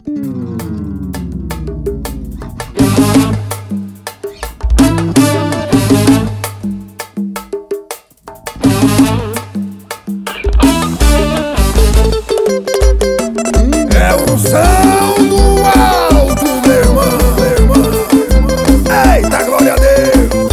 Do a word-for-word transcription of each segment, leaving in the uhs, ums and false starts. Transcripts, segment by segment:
É o som do alto, meu irmão, meu irmão. Eita, glória a Deus.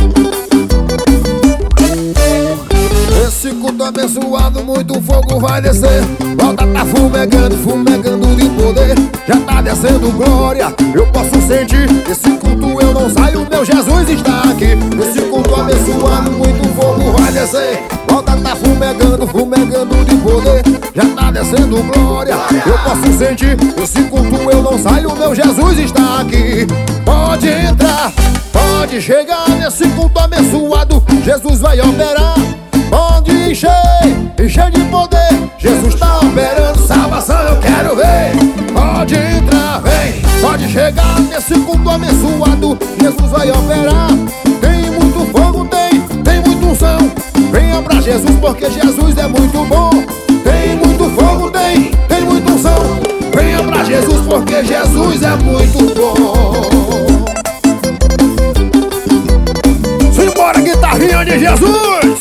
Esse culto abençoado, muito fogo vai descer. Volta tá fumegando, fumegando de poder. Já tá descendo glória, eu posso sentir. Esse culto eu não saio, meu Jesus está aqui. Esse culto abençoado, muito fogo vai descer. Volta tá fumegando, fumegando de poder. Já tá descendo glória, eu posso sentir. Esse culto eu não saio, meu Jesus está aqui. Pode entrar, pode chegar nesse culto abençoado. Jesus vai operar. Pode encher, encher de poder. Jesus tá operando, salvação eu quero ver. Pode entrar, vem, pode chegar nesse culto abençoado. Jesus vai operar. Tem muito fogo, tem, tem muita unção. Venha pra Jesus porque Jesus é muito bom. Tem muito fogo, tem, tem muita unção. Venha pra Jesus porque Jesus é muito bom. Simbora, guitarrinha de Jesus.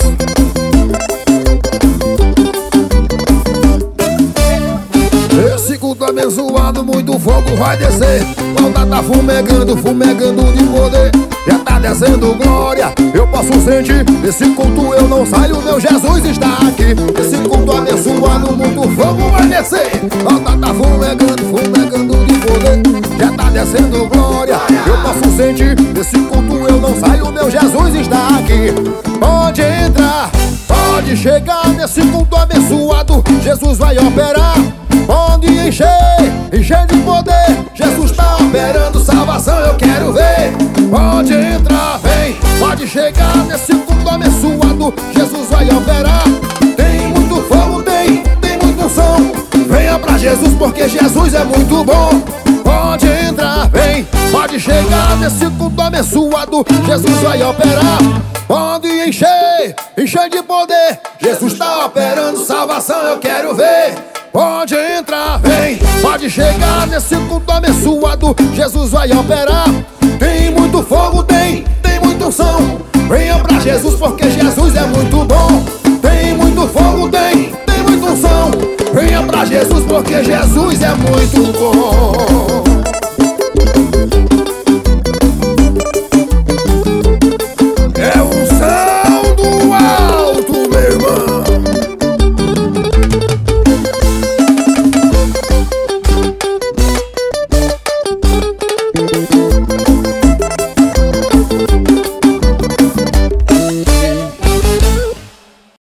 Esse culto abençoado, muito fogo vai descer. Volta tá fumegando, fumegando de poder. Já tá descendo glória, eu posso sentir. Esse culto eu não saio, meu Jesus está aqui. Esse culto abençoado, muito fogo vai descer. Volta tá fumegando, fumegando de poder. Já tá descendo glória, eu posso sentir. Esse culto eu não saio, meu Jesus está aqui. Pode entrar, pode chegar nesse culto abençoado. Jesus vai operar. Pode encher, encher de poder. Jesus tá operando, salvação eu quero ver. Pode entrar, vem, pode chegar nesse culto abençoado. Jesus vai operar. Tem muito fogo, tem, tem muita unção. Venha pra Jesus porque Jesus é muito bom. Pode entrar, vem, pode chegar nesse culto abençoado. Jesus vai operar. Pode encher, encher de poder. Jesus tá operando, salvação eu quero ver. Pode entrar, vem, pode chegar nesse culto abençoado. Jesus vai operar. Tem muito fogo, tem, tem muita unção. Venha pra Jesus porque Jesus é muito bom. Tem muito fogo, tem, tem muita unção. Venha pra Jesus porque Jesus é muito bom.